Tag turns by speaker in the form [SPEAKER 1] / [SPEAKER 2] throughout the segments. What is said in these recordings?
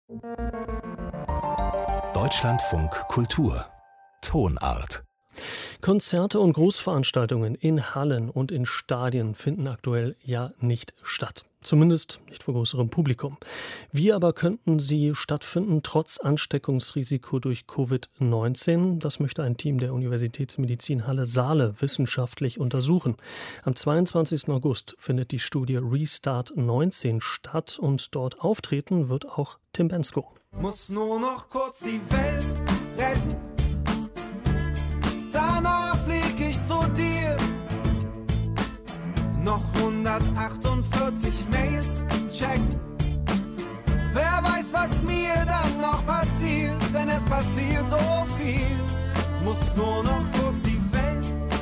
[SPEAKER 1] Deutschlandfunk Kultur Tonart.
[SPEAKER 2] Konzerte und Großveranstaltungen in Hallen und in Stadien finden aktuell ja nicht statt. Zumindest nicht vor größerem Publikum. Wie aber könnten sie stattfinden, trotz Ansteckungsrisiko durch Covid-19? Das möchte ein Team der Universitätsmedizin Halle-Saale wissenschaftlich untersuchen. Am 22. August findet die Studie Restart 19 statt und dort auftreten wird auch Tim Bendzko.
[SPEAKER 3] Muss nur noch kurz die Welt retten. Danach flieg ich zu dir. Noch 148 Mails checken. Wer weiß, was mir dann noch passiert, denn es passiert so viel. Muss nur noch kurz die Welt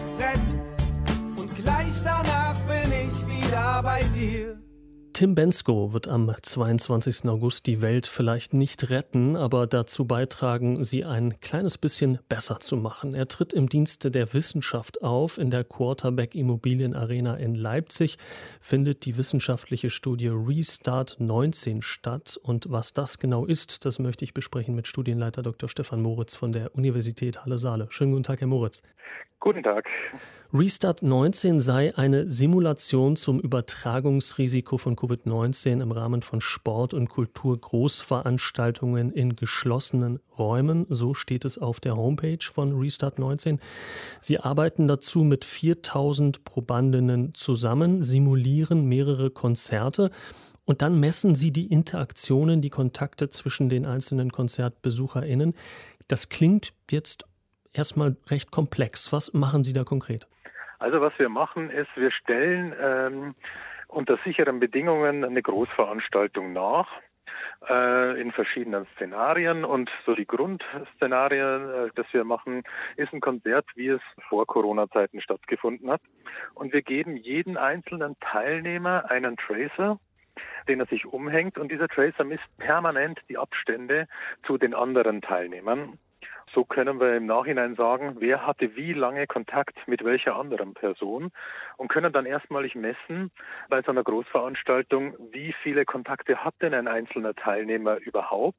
[SPEAKER 3] retten. Und gleich danach bin ich wieder bei dir.
[SPEAKER 2] Tim Bendzko wird am 22. August die Welt vielleicht nicht retten, aber dazu beitragen, sie ein kleines bisschen besser zu machen. Er tritt im Dienste der Wissenschaft auf. In der Quarterback Immobilienarena in Leipzig findet die wissenschaftliche Studie Restart 19 statt. Und was das genau ist, das möchte ich besprechen mit Studienleiter Dr. Stefan Moritz von der Universität Halle-Saale. Schönen guten Tag, Herr Moritz.
[SPEAKER 4] Guten Tag.
[SPEAKER 2] Restart 19 sei eine Simulation zum Übertragungsrisiko von Covid-19 im Rahmen von Sport- und Kulturgroßveranstaltungen in geschlossenen Räumen. So steht es auf der Homepage von Restart 19. Sie arbeiten dazu mit 4000 Probandinnen zusammen, simulieren mehrere Konzerte und dann messen sie die Interaktionen, die Kontakte zwischen den einzelnen KonzertbesucherInnen. Das klingt jetzt erstmal recht komplex. Was machen Sie da konkret?
[SPEAKER 4] Also was wir machen ist, wir stellen unter sicheren Bedingungen eine Großveranstaltung nach in verschiedenen Szenarien. Und so die Grundszenarien, das wir machen, ist ein Konzert, wie es vor Corona-Zeiten stattgefunden hat. Und wir geben jedem einzelnen Teilnehmer einen Tracer, den er sich umhängt. Und dieser Tracer misst permanent die Abstände zu den anderen Teilnehmern. So können wir im Nachhinein sagen, wer hatte wie lange Kontakt mit welcher anderen Person und können dann erstmalig messen bei so einer Großveranstaltung, wie viele Kontakte hat denn ein einzelner Teilnehmer überhaupt.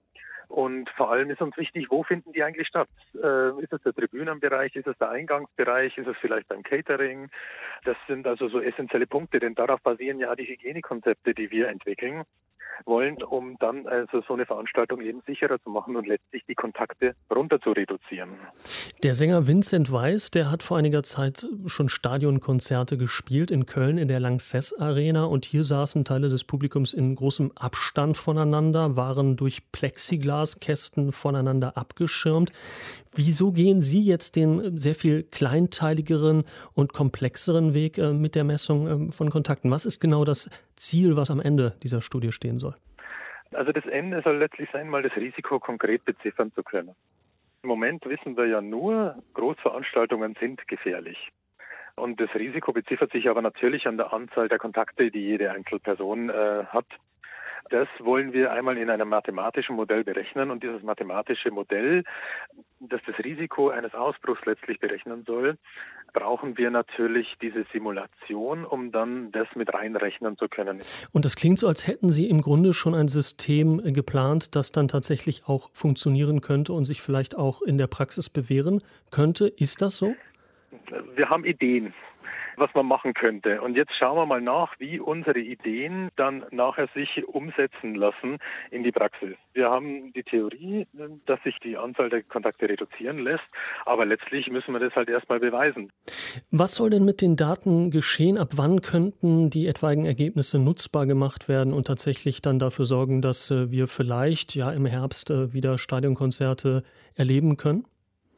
[SPEAKER 4] Und vor allem ist uns wichtig, wo finden die eigentlich statt? Ist es der Tribünenbereich, ist es der Eingangsbereich, ist es vielleicht beim Catering? Das sind also so essentielle Punkte, denn darauf basieren ja die Hygienekonzepte, die wir entwickeln wollen, um dann also so eine Veranstaltung eben sicherer zu machen und letztlich die Kontakte runter zu reduzieren.
[SPEAKER 2] Der Sänger Vincent Weiss, der hat vor einiger Zeit schon Stadionkonzerte gespielt in Köln in der Lanxess Arena und hier saßen Teile des Publikums in großem Abstand voneinander, waren durch Plexiglaskästen voneinander abgeschirmt. Wieso gehen Sie jetzt den sehr viel kleinteiligeren und komplexeren Weg mit der Messung von Kontakten? Was ist genau das Ziel, was am Ende dieser Studie stehen soll?
[SPEAKER 4] Also das Ende soll letztlich sein, mal das Risiko konkret beziffern zu können. Im Moment wissen wir ja nur, Großveranstaltungen sind gefährlich. Und das Risiko beziffert sich aber natürlich an der Anzahl der Kontakte, die jede Einzelperson hat. Das wollen wir einmal in einem mathematischen Modell berechnen und dieses mathematische Modell, das das Risiko eines Ausbruchs letztlich berechnen soll, brauchen wir natürlich diese Simulation, um dann das mit reinrechnen zu können.
[SPEAKER 2] Und das klingt so, als hätten Sie im Grunde schon ein System geplant, das dann tatsächlich auch funktionieren könnte und sich vielleicht auch in der Praxis bewähren könnte. Ist das so?
[SPEAKER 4] Wir haben Ideen, was man machen könnte. Und jetzt schauen wir mal nach, wie unsere Ideen dann nachher sich umsetzen lassen in die Praxis. Wir haben die Theorie, dass sich die Anzahl der Kontakte reduzieren lässt, aber letztlich müssen wir das halt erstmal beweisen.
[SPEAKER 2] Was soll denn mit den Daten geschehen? Ab wann könnten die etwaigen Ergebnisse nutzbar gemacht werden und tatsächlich dann dafür sorgen, dass wir vielleicht ja im Herbst wieder Stadionkonzerte erleben können?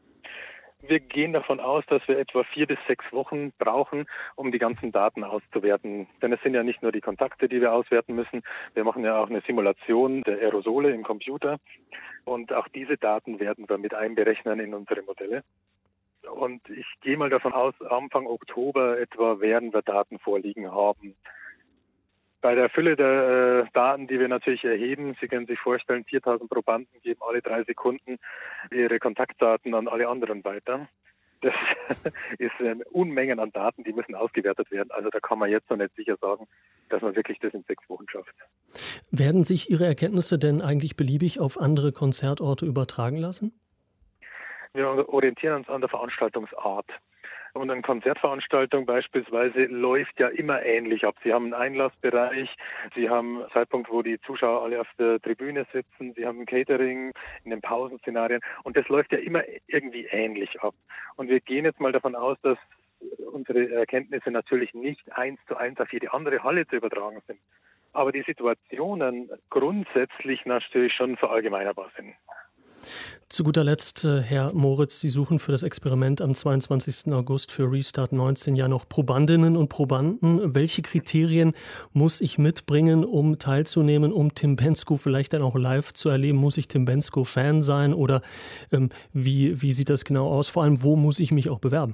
[SPEAKER 4] Wir gehen davon aus, dass wir etwa 4 bis 6 Wochen brauchen, um die ganzen Daten auszuwerten. Denn es sind ja nicht nur die Kontakte, die wir auswerten müssen. Wir machen ja auch eine Simulation der Aerosole im Computer. Und auch diese Daten werden wir mit einberechnen in unsere Modelle. Und ich gehe mal davon aus, Anfang Oktober etwa werden wir Daten vorliegen haben. Bei der Fülle der Daten, die wir natürlich erheben, Sie können sich vorstellen, 4000 Probanden geben alle 3 Sekunden ihre Kontaktdaten an alle anderen weiter. Das ist Unmengen an Daten, die müssen ausgewertet werden. Also da kann man jetzt noch nicht sicher sagen, dass man wirklich das in 6 Wochen schafft.
[SPEAKER 2] Werden sich Ihre Erkenntnisse denn eigentlich beliebig auf andere Konzertorte übertragen lassen?
[SPEAKER 4] Wir orientieren uns an der Veranstaltungsart. Und eine Konzertveranstaltung beispielsweise läuft ja immer ähnlich ab. Sie haben einen Einlassbereich, Sie haben einen Zeitpunkt, wo die Zuschauer alle auf der Tribüne sitzen, Sie haben ein Catering in den Pausenszenarien und das läuft ja immer irgendwie ähnlich ab. Und wir gehen jetzt mal davon aus, dass unsere Erkenntnisse natürlich nicht 1:1 auf jede andere Halle zu übertragen sind. Aber die Situationen grundsätzlich natürlich schon verallgemeinerbar sind.
[SPEAKER 2] Zu guter Letzt, Herr Moritz, Sie suchen für das Experiment am 22. August für Restart 19 ja noch Probandinnen und Probanden. Welche Kriterien muss ich mitbringen, um teilzunehmen, um Tim Bendzko vielleicht dann auch live zu erleben? Muss ich Tim Bendzko-Fan sein oder wie sieht das genau aus? Vor allem, wo muss ich mich auch bewerben?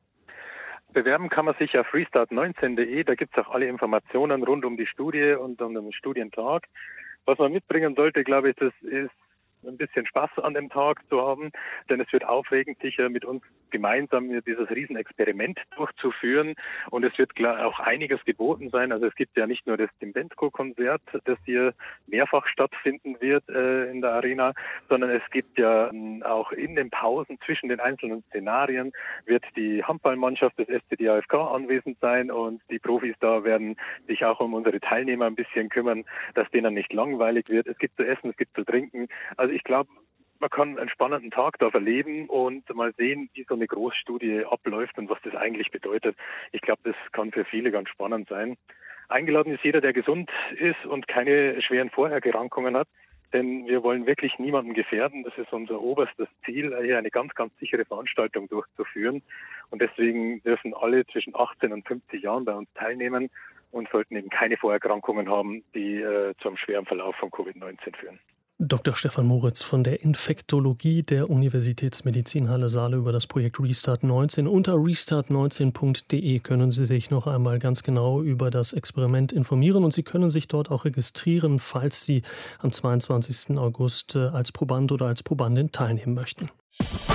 [SPEAKER 4] Bewerben kann man sich auf restart19.de. Da gibt es auch alle Informationen rund um die Studie und um den Studientag. Was man mitbringen sollte, glaube ich, das ist ein bisschen Spaß an dem Tag zu haben, denn es wird aufregend, sicher mit uns gemeinsam dieses Riesenexperiment durchzuführen und es wird klar auch einiges geboten sein. Also es gibt ja nicht nur das Tim Bendzko-Konzert, das hier mehrfach stattfinden wird in der Arena, sondern es gibt ja auch in den Pausen zwischen den einzelnen Szenarien wird die Handballmannschaft des SCD AFK anwesend sein und die Profis da werden sich auch um unsere Teilnehmer ein bisschen kümmern, dass denen nicht langweilig wird. Es gibt zu essen, es gibt zu trinken. Also ich glaube, man kann einen spannenden Tag da verleben und mal sehen, wie so eine Großstudie abläuft und was das eigentlich bedeutet. Ich glaube, das kann für viele ganz spannend sein. Eingeladen ist jeder, der gesund ist und keine schweren Vorerkrankungen hat, denn wir wollen wirklich niemanden gefährden. Das ist unser oberstes Ziel, hier eine ganz, ganz sichere Veranstaltung durchzuführen. Und deswegen dürfen alle zwischen 18 und 50 Jahren bei uns teilnehmen und sollten eben keine Vorerkrankungen haben, die zu einem schweren Verlauf von Covid-19 führen.
[SPEAKER 2] Dr. Stefan Moritz von der Infektologie der Universitätsmedizinhalle Saale über das Projekt Restart 19. Unter restart19.de können Sie sich noch einmal ganz genau über das Experiment informieren und Sie können sich dort auch registrieren, falls Sie am 22. August als Proband oder als Probandin teilnehmen möchten.